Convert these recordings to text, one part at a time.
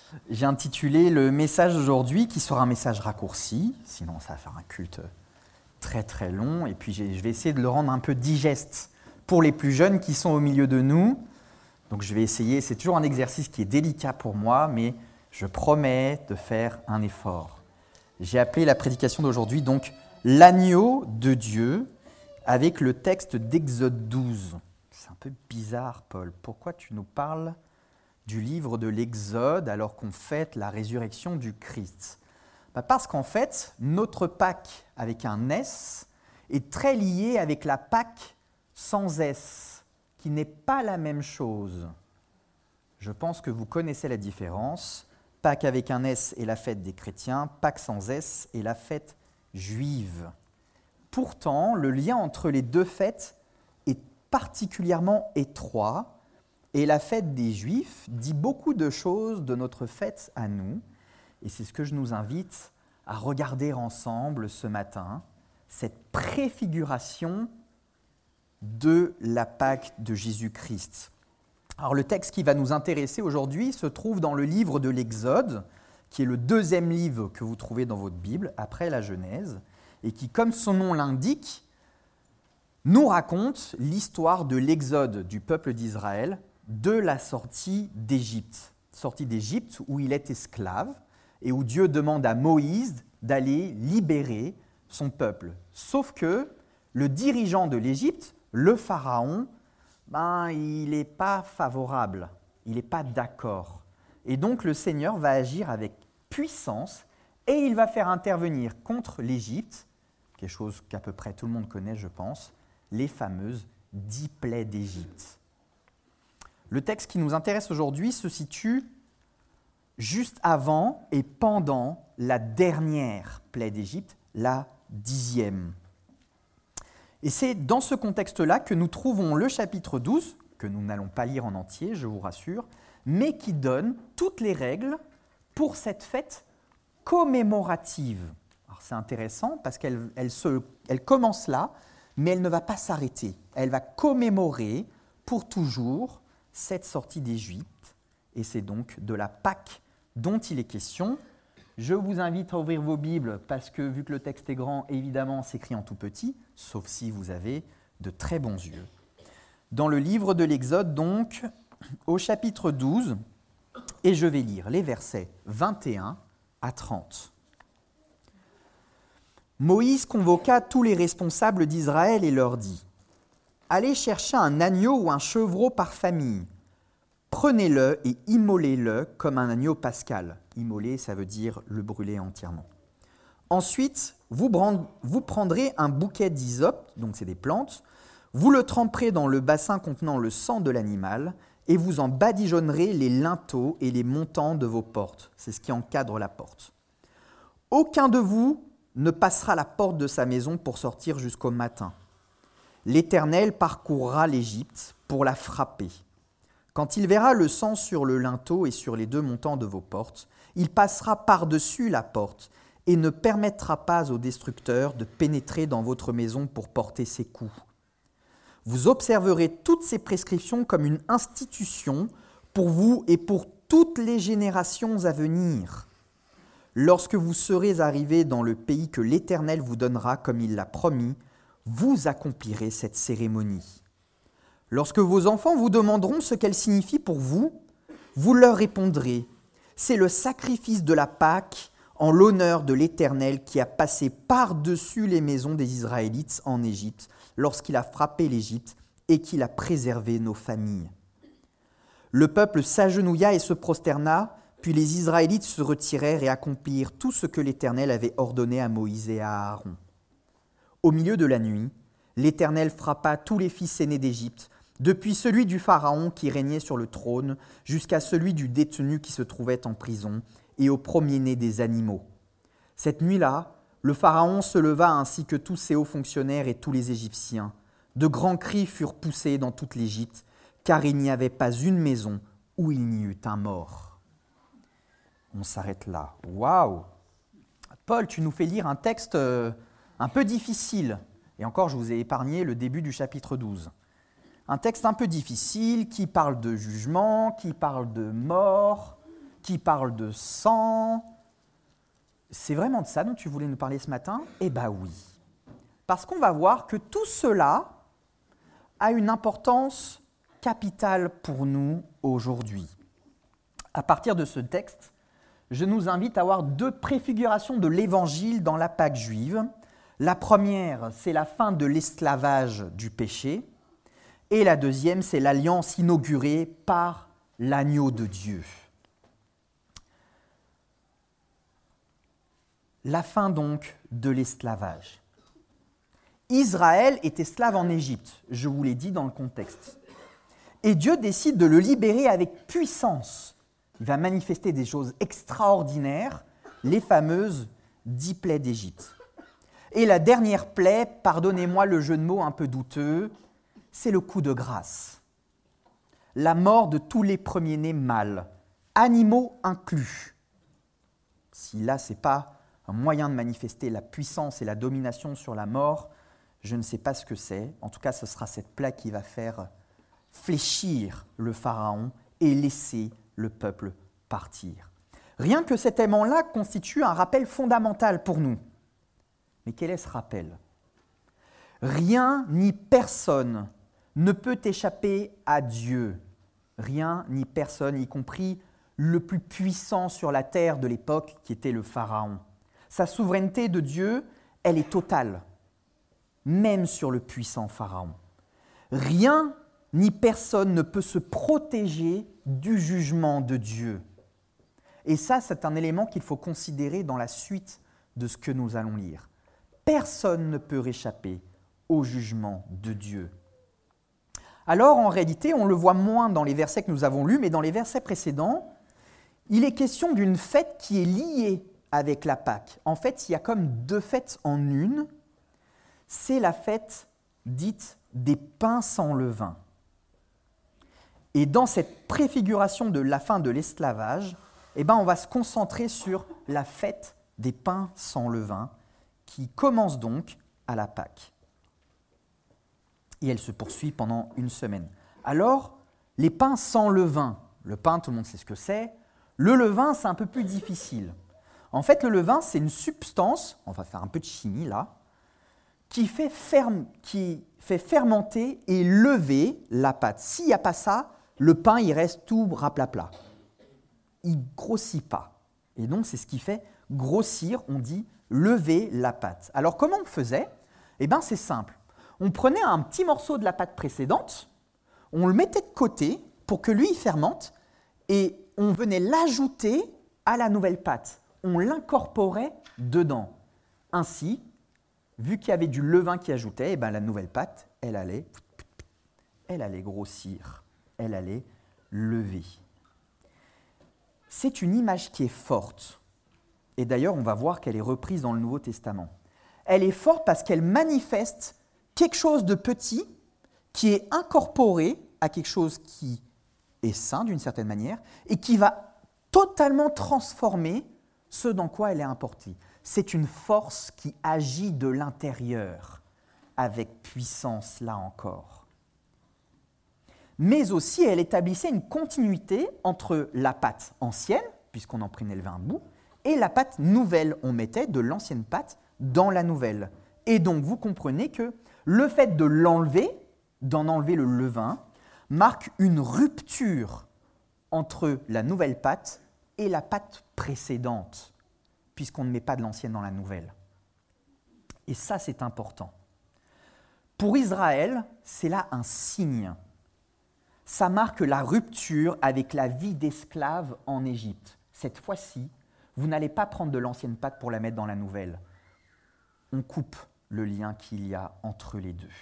J'ai intitulé le message d'aujourd'hui, qui sera un message raccourci, sinon ça va faire un culte très très long, et puis je vais essayer de le rendre un peu digeste pour les plus jeunes qui sont au milieu de nous. Donc je vais essayer, c'est toujours un exercice qui est délicat pour moi, mais je promets de faire un effort. J'ai appelé la prédication d'aujourd'hui donc « L'agneau de Dieu » avec le texte d'Exode 12. C'est un peu bizarre, Paul. Pourquoi tu nous parles du livre de l'Exode alors qu'on fête la résurrection du Christ? Parce qu'en fait, notre Pâques avec un S est très lié avec la Pâques sans S, qui n'est pas la même chose. Je pense que vous connaissez la différence. Pâques avec un S est la fête des chrétiens, Pâques sans S est la fête juive. Pourtant, le lien entre les deux fêtes est particulièrement étroit et la fête des Juifs dit beaucoup de choses de notre fête à nous. Et c'est ce que je nous invite à regarder ensemble ce matin, cette préfiguration de la Pâque de Jésus-Christ. Alors le texte qui va nous intéresser aujourd'hui se trouve dans le livre de l'Exode, qui est le deuxième livre que vous trouvez dans votre Bible, après la Genèse, et qui, comme son nom l'indique, nous raconte l'histoire de l'exode du peuple d'Israël de la sortie d'Égypte. Sortie d'Égypte où il est esclave et où Dieu demande à Moïse d'aller libérer son peuple. Sauf que le dirigeant de l'Égypte, le pharaon, il n'est pas favorable, il n'est pas d'accord. Et donc le Seigneur va agir avec puissance et il va faire intervenir contre l'Égypte, quelque chose qu'à peu près tout le monde connaît, je pense, les fameuses 10 plaies d'Égypte. Le texte qui nous intéresse aujourd'hui se situe juste avant et pendant la dernière plaie d'Égypte, la 10e. Et c'est dans ce contexte-là que nous trouvons le chapitre 12, que nous n'allons pas lire en entier, je vous rassure, mais qui donne toutes les règles pour cette fête commémorative. Alors c'est intéressant parce qu'elle commence là, mais elle ne va pas s'arrêter. Elle va commémorer pour toujours cette sortie d'Égypte, et c'est donc de la Pâque dont il est question. Je vous invite à ouvrir vos Bibles parce que, vu que le texte est grand, évidemment, c'est écrit en tout petit, sauf si vous avez de très bons yeux. Dans le livre de l'Exode, donc, au chapitre 12, et je vais lire les versets 21 à 30. Moïse convoqua tous les responsables d'Israël et leur dit : « Allez chercher un agneau ou un chevreau par famille. Prenez-le et immolez-le comme un agneau pascal. » Immoler, ça veut dire le brûler entièrement. Ensuite, vous prendrez un bouquet d'hysope, donc c'est des plantes, vous le tremperez dans le bassin contenant le sang de l'animal et vous en badigeonnerez les linteaux et les montants de vos portes. C'est ce qui encadre la porte. Aucun de vous ne passera la porte de sa maison pour sortir jusqu'au matin. L'Éternel parcourra l'Égypte pour la frapper. Quand il verra le sang sur le linteau et sur les 2 montants de vos portes, il passera par-dessus la porte et ne permettra pas au destructeur de pénétrer dans votre maison pour porter ses coups. Vous observerez toutes ces prescriptions comme une institution pour vous et pour toutes les générations à venir. Lorsque vous serez arrivés dans le pays que l'Éternel vous donnera comme il l'a promis, vous accomplirez cette cérémonie. Lorsque vos enfants vous demanderont ce qu'elle signifie pour vous, vous leur répondrez : c'est le sacrifice de la Pâque en l'honneur de l'Éternel qui a passé par-dessus les maisons des Israélites en Égypte lorsqu'il a frappé l'Égypte et qu'il a préservé nos familles. Le peuple s'agenouilla et se prosterna, puis les Israélites se retirèrent et accomplirent tout ce que l'Éternel avait ordonné à Moïse et à Aaron. Au milieu de la nuit, l'Éternel frappa tous les fils aînés d'Égypte, depuis celui du Pharaon qui régnait sur le trône, jusqu'à celui du détenu qui se trouvait en prison, et au premier-né des animaux. Cette nuit-là, le Pharaon se leva ainsi que tous ses hauts fonctionnaires et tous les Égyptiens. De grands cris furent poussés dans toute l'Égypte, car il n'y avait pas une maison où il n'y eût un mort. On s'arrête là. Waouh! Paul, tu nous fais lire un texte un peu difficile. Et encore, je vous ai épargné le début du chapitre 12. Un texte un peu difficile qui parle de jugement, qui parle de mort, qui parle de sang. C'est vraiment de ça dont tu voulais nous parler ce matin? Eh bien oui. Parce qu'on va voir que tout cela a une importance capitale pour nous aujourd'hui. À partir de ce texte, je nous invite à voir deux préfigurations de l'Évangile dans la Pâque juive. La première, c'est la fin de l'esclavage du péché. Et la deuxième, c'est l'alliance inaugurée par l'agneau de Dieu. La fin donc de l'esclavage. Israël est esclave en Égypte, je vous l'ai dit dans le contexte. Et Dieu décide de le libérer avec puissance. Il va manifester des choses extraordinaires, les fameuses 10 plaies d'Égypte. Et la dernière plaie, pardonnez-moi le jeu de mots un peu douteux, c'est le coup de grâce. La mort de tous les premiers-nés mâles, animaux inclus. Si là, ce n'est pas un moyen de manifester la puissance et la domination sur la mort, je ne sais pas ce que c'est. En tout cas, ce sera cette plaie qui va faire fléchir le pharaon et laisser le peuple partir. Rien que cet élément-là constitue un rappel fondamental pour nous. Mais quel est ce rappel? Rien ni personne ne peut échapper à Dieu. Rien ni personne, y compris le plus puissant sur la terre de l'époque, qui était le pharaon. Sa souveraineté de Dieu, elle est totale, même sur le puissant pharaon. Rien ni personne ne peut se protéger du jugement de Dieu. Et ça, c'est un élément qu'il faut considérer dans la suite de ce que nous allons lire. Personne ne peut réchapper au jugement de Dieu. Alors, en réalité, on le voit moins dans les versets que nous avons lus, mais dans les versets précédents, il est question d'une fête qui est liée avec la Pâque. En fait, il y a comme deux fêtes en une. C'est la fête dite des pains sans levain. Et dans cette préfiguration de la fin de l'esclavage, on va se concentrer sur la fête des pains sans levain, qui commence donc à la Pâque. Et elle se poursuit pendant une semaine. Alors, les pains sans levain, le pain, tout le monde sait ce que c'est. Le levain, c'est un peu plus difficile. En fait, le levain, c'est une substance, on va faire un peu de chimie là, qui fait fermenter et lever la pâte. S'il n'y a pas ça, le pain, il reste tout raplapla. Il ne grossit pas. Et donc, c'est ce qui fait grossir, on dit lever la pâte. Alors, comment on faisait? C'est simple. On prenait un petit morceau de la pâte précédente, on le mettait de côté pour que lui, il fermente, et on venait l'ajouter à la nouvelle pâte. On l'incorporait dedans. Ainsi, vu qu'il y avait du levain qui ajoutait, la nouvelle pâte, elle allait grossir, elle allait lever. C'est une image qui est forte. Et d'ailleurs, on va voir qu'elle est reprise dans le Nouveau Testament. Elle est forte parce qu'elle manifeste quelque chose de petit qui est incorporé à quelque chose qui est sain d'une certaine manière et qui va totalement transformer ce dans quoi elle est importée. C'est une force qui agit de l'intérieur avec puissance, là encore. Mais aussi, elle établissait une continuité entre la pâte ancienne, puisqu'on en prenait un bout, et la pâte nouvelle. On mettait de l'ancienne pâte dans la nouvelle. Et donc, vous comprenez que le fait de l'enlever, d'en enlever le levain, marque une rupture entre la nouvelle pâte et la pâte précédente, puisqu'on ne met pas de l'ancienne dans la nouvelle. Et ça, c'est important. Pour Israël, c'est là un signe. Ça marque la rupture avec la vie d'esclave en Égypte. Cette fois-ci, vous n'allez pas prendre de l'ancienne pâte pour la mettre dans la nouvelle. On coupe le lien qu'il y a entre les deux.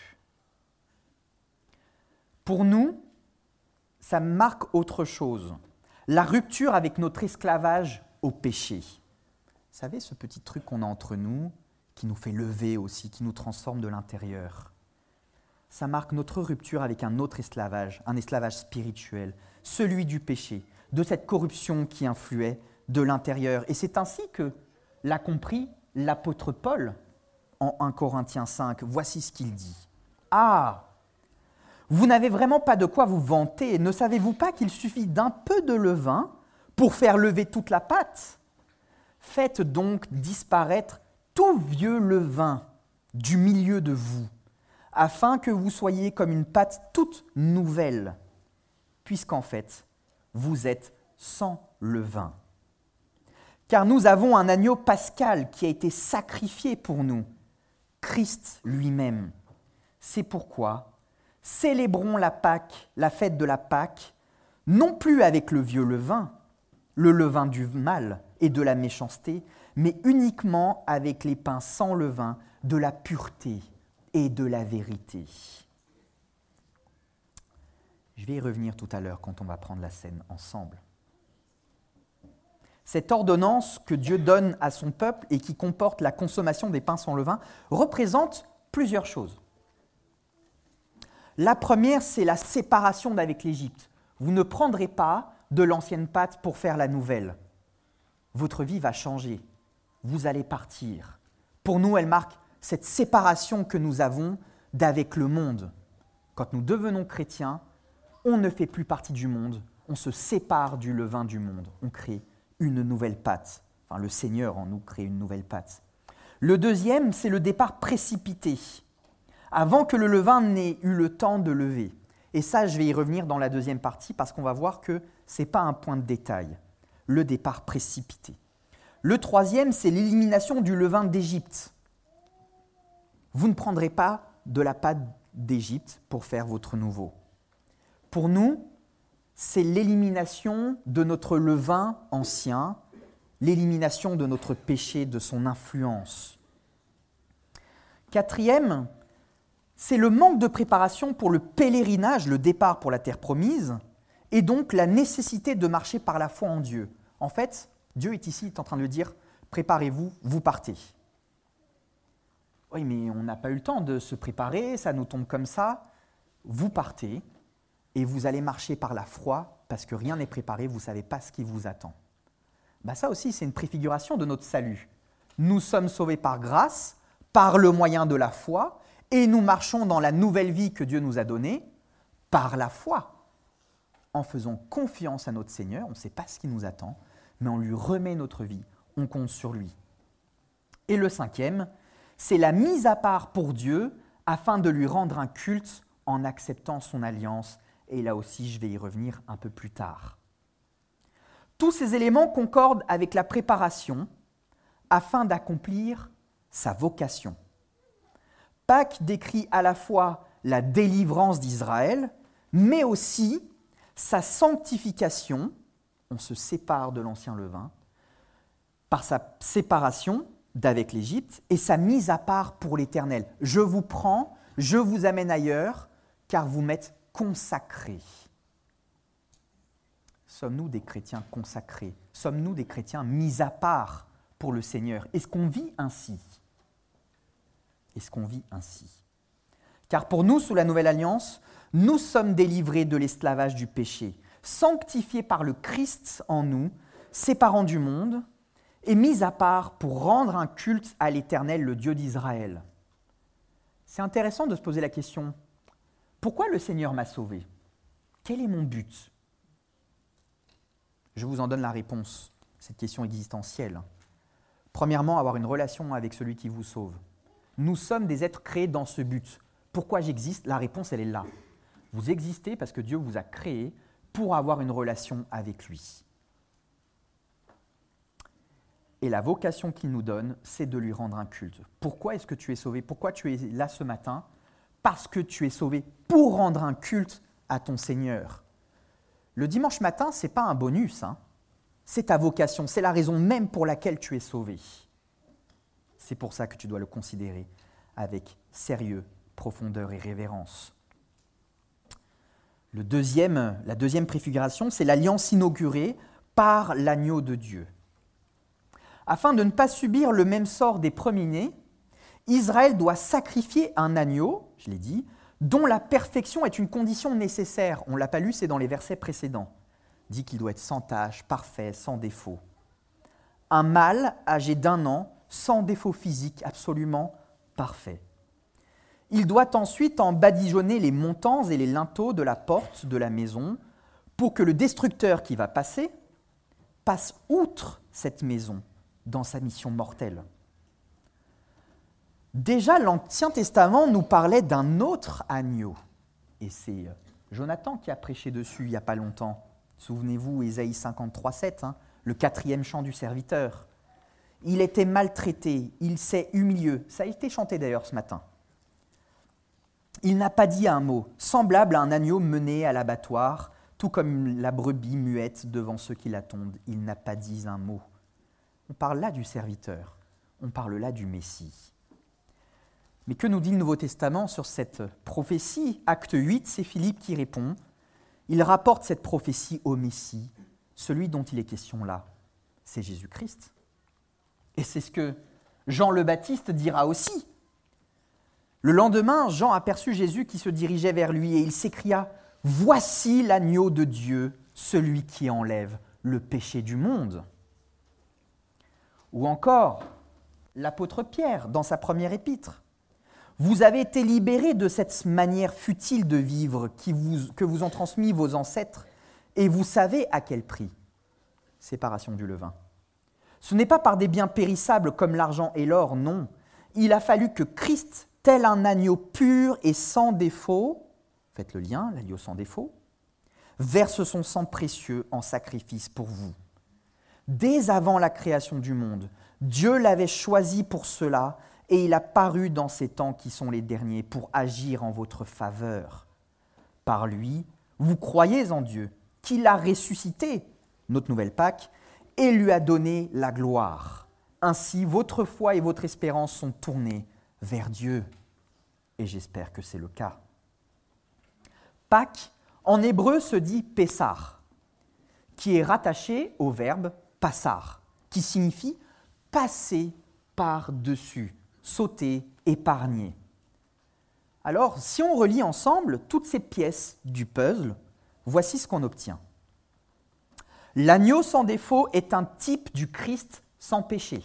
Pour nous, ça marque autre chose. La rupture avec notre esclavage au péché. Vous savez, ce petit truc qu'on a entre nous, qui nous fait lever aussi, qui nous transforme de l'intérieur. Ça marque notre rupture avec un autre esclavage, un esclavage spirituel, celui du péché, de cette corruption qui influait de l'intérieur. Et c'est ainsi que l'a compris l'apôtre Paul en 1 Corinthiens 5. Voici ce qu'il dit. « Ah, vous n'avez vraiment pas de quoi vous vanter. Ne savez-vous pas qu'il suffit d'un peu de levain pour faire lever toute la pâte. Faites donc disparaître tout vieux levain du milieu de vous, afin que vous soyez comme une pâte toute nouvelle, puisqu'en fait, vous êtes sans levain. Car nous avons un agneau pascal qui a été sacrifié pour nous, Christ lui-même. C'est pourquoi célébrons la Pâque, la fête de la Pâque, non plus avec le vieux levain, le levain du mal et de la méchanceté, mais uniquement avec les pains sans levain de la pureté et de la vérité. Je vais y revenir tout à l'heure quand on va prendre la scène ensemble. Cette ordonnance que Dieu donne à son peuple et qui comporte la consommation des pains sans levain représente plusieurs choses. La première, c'est la séparation d'avec l'Égypte. Vous ne prendrez pas de l'ancienne pâte pour faire la nouvelle. Votre vie va changer. Vous allez partir. Pour nous, elle marque cette séparation que nous avons d'avec le monde. Quand nous devenons chrétiens, on ne fait plus partie du monde, on se sépare du levain du monde, on crée une nouvelle pâte. Enfin, le Seigneur en nous crée une nouvelle pâte. Le deuxième, c'est le départ précipité, avant que le levain n'ait eu le temps de lever. Et ça, je vais y revenir dans la deuxième partie, parce qu'on va voir que ce n'est pas un point de détail, le départ précipité. Le troisième, c'est l'élimination du levain d'Égypte. Vous ne prendrez pas de la pâte d'Égypte pour faire votre nouveau. Pour nous, c'est l'élimination de notre levain ancien, l'élimination de notre péché, de son influence. Quatrième, c'est le manque de préparation pour le pèlerinage, le départ pour la terre promise, et donc la nécessité de marcher par la foi en Dieu. En fait, Dieu est ici en train de dire « préparez-vous, vous partez ». Oui, mais on n'a pas eu le temps de se préparer, ça nous tombe comme ça. Vous partez et vous allez marcher par la foi parce que rien n'est préparé, vous ne savez pas ce qui vous attend. Ça aussi, c'est une préfiguration de notre salut. Nous sommes sauvés par grâce, par le moyen de la foi, et nous marchons dans la nouvelle vie que Dieu nous a donnée par la foi. En faisant confiance à notre Seigneur, on ne sait pas ce qui nous attend, mais on lui remet notre vie, on compte sur lui. Et le cinquième, c'est la mise à part pour Dieu afin de lui rendre un culte en acceptant son alliance. Et là aussi, je vais y revenir un peu plus tard. Tous ces éléments concordent avec la préparation afin d'accomplir sa vocation. Pâques décrit à la fois la délivrance d'Israël, mais aussi sa sanctification, on se sépare de l'ancien levain, par sa séparation d'avec l'Égypte et sa mise à part pour l'Éternel. Je vous prends, je vous amène ailleurs, car vous m'êtes consacrés. Sommes-nous des chrétiens consacrés? Sommes-nous des chrétiens mis à part pour le Seigneur? Est-ce qu'on vit ainsi? Est-ce qu'on vit ainsi? Car pour nous, sous la Nouvelle Alliance, nous sommes délivrés de l'esclavage du péché, sanctifiés par le Christ en nous, séparant du monde, et mis à part pour rendre un culte à l'Éternel, le Dieu d'Israël. C'est intéressant de se poser la question, pourquoi le Seigneur m'a sauvé? Quel est mon but? Je vous en donne la réponse, cette question existentielle. Premièrement, avoir une relation avec celui qui vous sauve. Nous sommes des êtres créés dans ce but. Pourquoi j'existe? La réponse, elle est là. Vous existez parce que Dieu vous a créé pour avoir une relation avec lui. Et la vocation qu'il nous donne, c'est de lui rendre un culte. Pourquoi est-ce que tu es sauvé? Pourquoi tu es là ce matin? Parce que tu es sauvé pour rendre un culte à ton Seigneur. Le dimanche matin, ce n'est pas un bonus, c'est ta vocation, c'est la raison même pour laquelle tu es sauvé. C'est pour ça que tu dois le considérer avec sérieux, profondeur et révérence. La deuxième préfiguration, c'est l'alliance inaugurée par l'agneau de Dieu. Afin de ne pas subir le même sort des premiers-nés, Israël doit sacrifier un agneau, je l'ai dit, dont la perfection est une condition nécessaire. On ne l'a pas lu, c'est dans les versets précédents. Il dit qu'il doit être sans tache, parfait, sans défaut. Un mâle âgé d'1 an, sans défaut physique, absolument parfait. Il doit ensuite en badigeonner les montants et les linteaux de la porte de la maison pour que le destructeur qui va passer passe outre cette maison dans sa mission mortelle. Déjà, l'Ancien Testament nous parlait d'un autre agneau. Et c'est Jonathan qui a prêché dessus il n'y a pas longtemps. Souvenez-vous, Ésaïe 53, 7, le 4e chant du serviteur. Il était maltraité, il s'est humilié. Ça a été chanté d'ailleurs ce matin. Il n'a pas dit un mot, semblable à un agneau mené à l'abattoir, tout comme la brebis muette devant ceux qui l'attendent. Il n'a pas dit un mot. On parle là du serviteur, on parle là du Messie. Mais que nous dit le Nouveau Testament sur cette prophétie ? Acte 8, c'est Philippe qui répond. Il rapporte cette prophétie au Messie, celui dont il est question là. C'est Jésus-Christ. Et c'est ce que Jean le Baptiste dira aussi. Le lendemain, Jean aperçut Jésus qui se dirigeait vers lui et il s'écria « Voici l'agneau de Dieu, celui qui enlève le péché du monde. » Ou encore, l'apôtre Pierre, dans sa première épître. « Vous avez été libérés de cette manière futile de vivre que vous ont transmis vos ancêtres, et vous savez à quel prix. » Séparation du levain. Ce n'est pas par des biens périssables comme l'argent et l'or, non. Il a fallu que Christ, tel un agneau pur et sans défaut, faites le lien, l'agneau sans défaut, verse son sang précieux en sacrifice pour vous. Dès avant la création du monde, Dieu l'avait choisi pour cela, et il a paru dans ces temps qui sont les derniers pour agir en votre faveur. Par lui, vous croyez en Dieu, qui l'a ressuscité, notre nouvelle Pâque, et lui a donné la gloire. Ainsi, votre foi et votre espérance sont tournées vers Dieu. Et j'espère que c'est le cas. Pâques, en hébreu, se dit « Pessar », qui est rattaché au verbe « passar », qui signifie « passer par-dessus », sauter, épargner. Alors, si on relie ensemble toutes ces pièces du puzzle, voici ce qu'on obtient. L'agneau sans défaut est un type du Christ sans péché.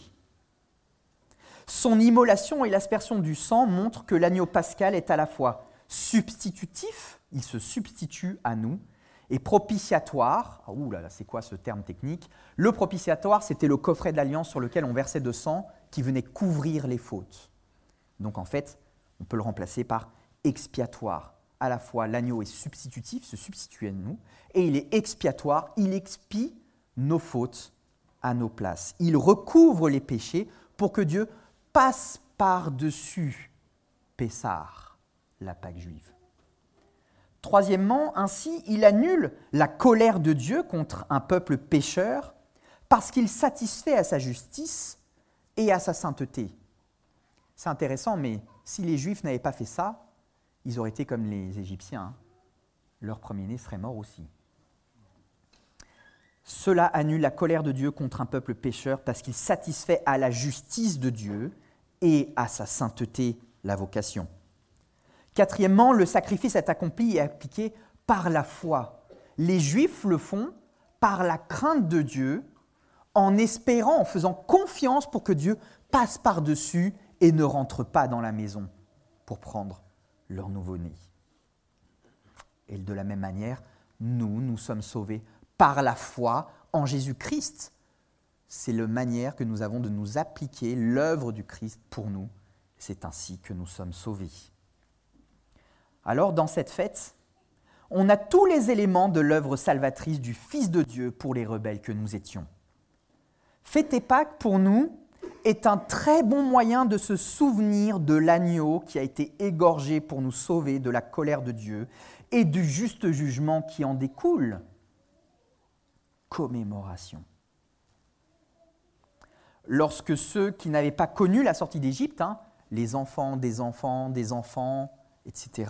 Son immolation et l'aspersion du sang montrent que l'agneau pascal est à la fois substitutif, il se substitue à nous, et propitiatoire. Ouh là là, c'est quoi ce terme technique ? Le propitiatoire, c'était le coffret de l'alliance sur lequel on versait de sang qui venait couvrir les fautes. Donc en fait, on peut le remplacer par expiatoire. À la fois, l'agneau est substitutif, se substitue à nous, et il est expiatoire, il expie nos fautes à nos places. Il recouvre les péchés pour que Dieu passe par-dessus Pessar, la Pâque juive. Troisièmement, ainsi, il annule la colère de Dieu contre un peuple pécheur parce qu'il satisfait à sa justice et à sa sainteté. C'est intéressant, mais si les Juifs n'avaient pas fait ça, ils auraient été comme les Égyptiens. Leur premier-né serait mort aussi. Cela annule la colère de Dieu contre un peuple pécheur parce qu'il satisfait à la justice de Dieu et à sa sainteté, la vocation. Quatrièmement, le sacrifice est accompli et appliqué par la foi. Les Juifs le font par la crainte de Dieu, en espérant, en faisant confiance pour que Dieu passe par-dessus et ne rentre pas dans la maison pour prendre leur nouveau-né. Et de la même manière, nous sommes sauvés par la foi en Jésus-Christ. C'est la manière que nous avons de nous appliquer l'œuvre du Christ pour nous. C'est ainsi que nous sommes sauvés. Alors, dans cette fête, on a tous les éléments de l'œuvre salvatrice du Fils de Dieu pour les rebelles que nous étions. Fêter Pâques, pour nous, est un très bon moyen de se souvenir de l'agneau qui a été égorgé pour nous sauver de la colère de Dieu et du juste jugement qui en découle. Commémoration. Lorsque ceux qui n'avaient pas connu la sortie d'Égypte, les enfants, etc.,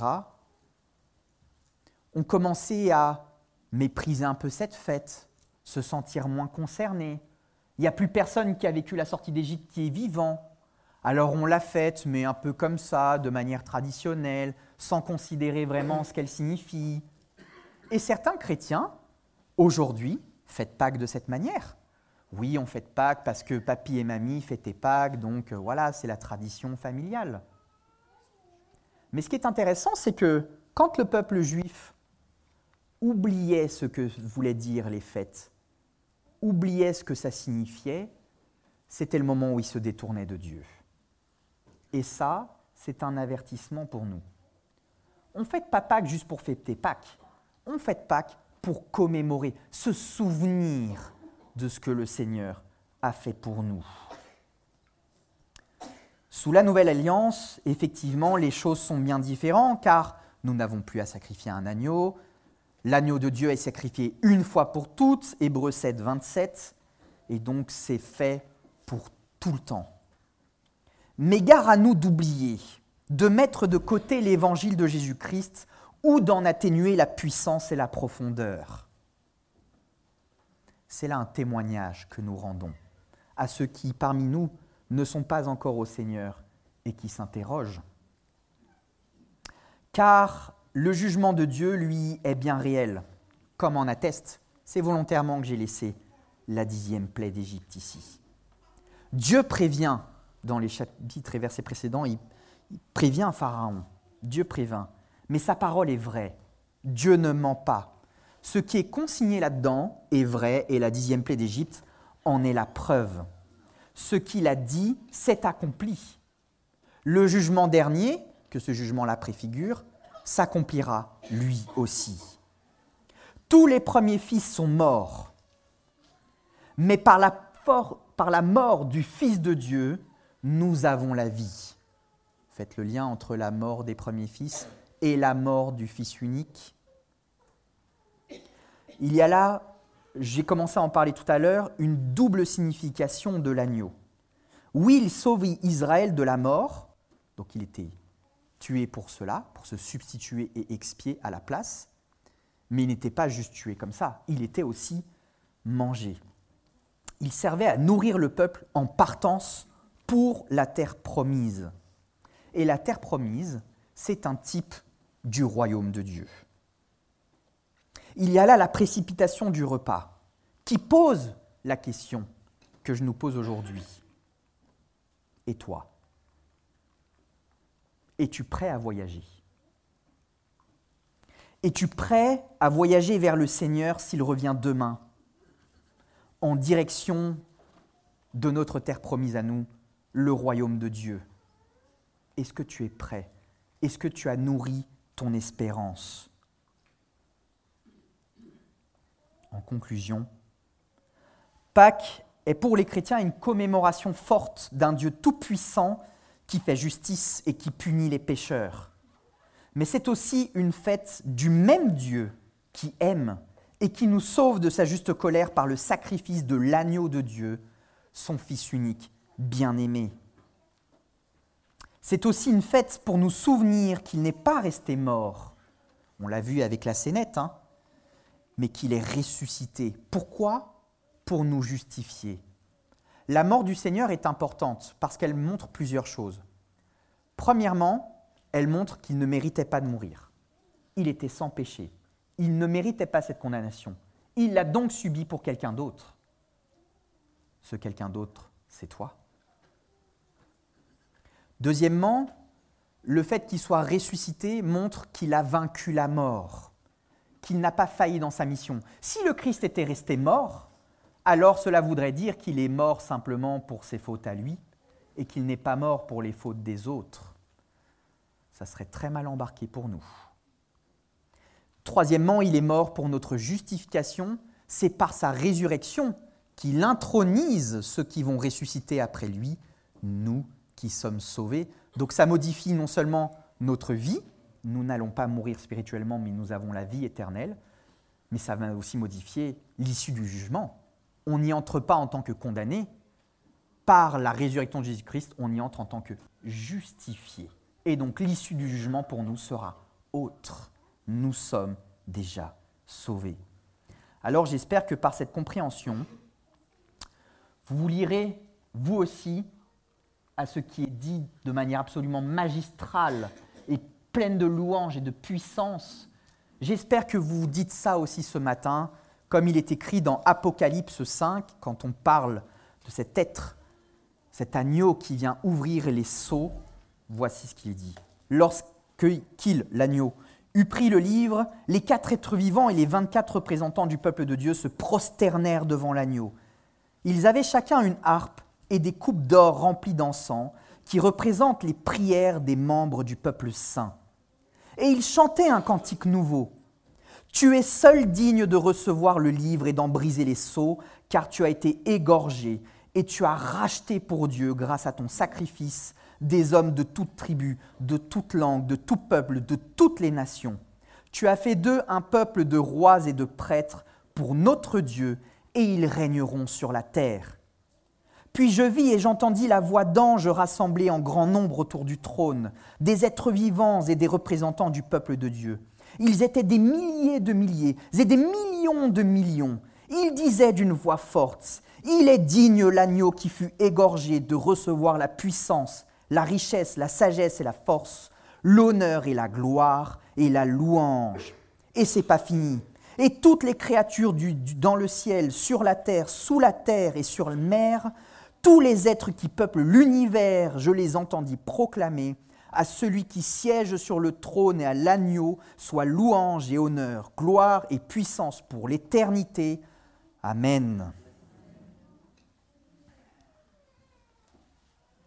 ont commencé à mépriser un peu cette fête, se sentir moins concernés. Il n'y a plus personne qui a vécu la sortie d'Égypte qui est vivant. Alors on la fête, mais un peu comme ça, de manière traditionnelle, sans considérer vraiment ce qu'elle signifie. Et certains chrétiens, aujourd'hui, fêtent Pâques de cette manière. Oui, on fête Pâques parce que papy et mamie fêtaient Pâques, donc voilà, c'est la tradition familiale. Mais ce qui est intéressant, c'est que quand le peuple juif oubliait ce que voulaient dire les fêtes, oubliaient ce que ça signifiait, c'était le moment où ils se détournaient de Dieu. Et ça, c'est un avertissement pour nous. On ne fête pas Pâques juste pour fêter Pâques. On fête Pâques pour commémorer, se souvenir de ce que le Seigneur a fait pour nous. Sous la Nouvelle Alliance, effectivement, les choses sont bien différentes car nous n'avons plus à sacrifier un agneau. L'agneau de Dieu est sacrifié une fois pour toutes, Hébreux 7, 27, et donc c'est fait pour tout le temps. Mais gare à nous d'oublier, de mettre de côté l'évangile de Jésus-Christ ou d'en atténuer la puissance et la profondeur. C'est là un témoignage que nous rendons à ceux qui, parmi nous, ne sont pas encore au Seigneur et qui s'interrogent. Car le jugement de Dieu, lui, est bien réel, comme en atteste. C'est volontairement que j'ai laissé la 10e plaie d'Égypte ici. Dieu prévient, dans les chapitres et versets précédents, il prévient Pharaon. Dieu prévient. Mais sa parole est vraie. Dieu ne ment pas. Ce qui est consigné là-dedans est vrai et la 10e plaie d'Égypte en est la preuve. Ce qu'il a dit s'est accompli. Le jugement dernier, que ce jugement-là préfigure, s'accomplira lui aussi. Tous les premiers fils sont morts, mais par la mort du Fils de Dieu, nous avons la vie. Faites le lien entre la mort des premiers fils et la mort du Fils unique. Il y a là, j'ai commencé à en parler tout à l'heure, une double signification de l'agneau. Oui, il sauve Israël de la mort, donc il était tué pour cela, pour se substituer et expier à la place, mais il n'était pas juste tué comme ça, il était aussi mangé. Il servait à nourrir le peuple en partance pour la terre promise. Et la terre promise, c'est un type du royaume de Dieu. Il y a là la précipitation du repas, qui pose la question que je nous pose aujourd'hui. Et toi ? Es-tu prêt à voyager ? Es-tu prêt à voyager vers le Seigneur s'il revient demain, en direction de notre terre promise à nous, le royaume de Dieu ? Est-ce que tu es prêt ? Est-ce que tu as nourri ton espérance ? En conclusion, Pâques est pour les chrétiens une commémoration forte d'un Dieu tout-puissant qui fait justice et qui punit les pécheurs. Mais c'est aussi une fête du même Dieu qui aime et qui nous sauve de sa juste colère par le sacrifice de l'agneau de Dieu, son Fils unique, bien-aimé. C'est aussi une fête pour nous souvenir qu'il n'est pas resté mort. On l'a vu avec la Scénette, mais qu'il est ressuscité. Pourquoi ? Pour nous justifier. La mort du Seigneur est importante parce qu'elle montre plusieurs choses. Premièrement, elle montre qu'il ne méritait pas de mourir. Il était sans péché. Il ne méritait pas cette condamnation. Il l'a donc subi pour quelqu'un d'autre. Ce quelqu'un d'autre, c'est toi. Deuxièmement, le fait qu'il soit ressuscité montre qu'il a vaincu la mort, qu'il n'a pas failli dans sa mission. Si le Christ était resté mort, alors cela voudrait dire qu'il est mort simplement pour ses fautes à lui et qu'il n'est pas mort pour les fautes des autres. Ça serait très mal embarqué pour nous. Troisièmement, il est mort pour notre justification. C'est par sa résurrection qu'il intronise ceux qui vont ressusciter après lui, nous qui sommes sauvés. Donc ça modifie non seulement notre vie, nous n'allons pas mourir spirituellement, mais nous avons la vie éternelle, mais ça va aussi modifier l'issue du jugement. On n'y entre pas en tant que condamné. Par la résurrection de Jésus-Christ, on y entre en tant que justifié. Et donc l'issue du jugement pour nous sera autre. Nous sommes déjà sauvés. Alors j'espère que par cette compréhension, vous lirez, vous aussi, à ce qui est dit de manière absolument magistrale et pleine de louanges et de puissance. J'espère que vous dites ça aussi ce matin, comme il est écrit dans Apocalypse 5, quand on parle de cet être, cet agneau qui vient ouvrir les sceaux. Voici ce qu'il dit. Lorsqu'il, l'agneau, eut pris le livre, les 4 êtres vivants et les 24 représentants du peuple de Dieu se prosternèrent devant l'agneau. Ils avaient chacun une harpe et des coupes d'or remplies d'encens qui représentent les prières des membres du peuple saint. Et ils chantaient un cantique nouveau. « Tu es seul digne de recevoir le livre et d'en briser les sceaux, car tu as été égorgé et tu as racheté pour Dieu, grâce à ton sacrifice, des hommes de toute tribu, de toute langue, de tout peuple, de toutes les nations. Tu as fait d'eux un peuple de rois et de prêtres pour notre Dieu, et ils régneront sur la terre. » Puis je vis et j'entendis la voix d'anges rassemblés en grand nombre autour du trône, des êtres vivants et des représentants du peuple de Dieu. Ils étaient des milliers de milliers et des millions de millions. Ils disaient d'une voix forte, « Il est digne l'agneau qui fut égorgé de recevoir la puissance, la richesse, la sagesse et la force, l'honneur et la gloire et la louange. » Et c'est pas fini. Et toutes les créatures dans le ciel, sur la terre, sous la terre et sur la mer, tous les êtres qui peuplent l'univers, je les entendis proclamer, à celui qui siège sur le trône et à l'agneau, soit louange et honneur, gloire et puissance pour l'éternité. Amen.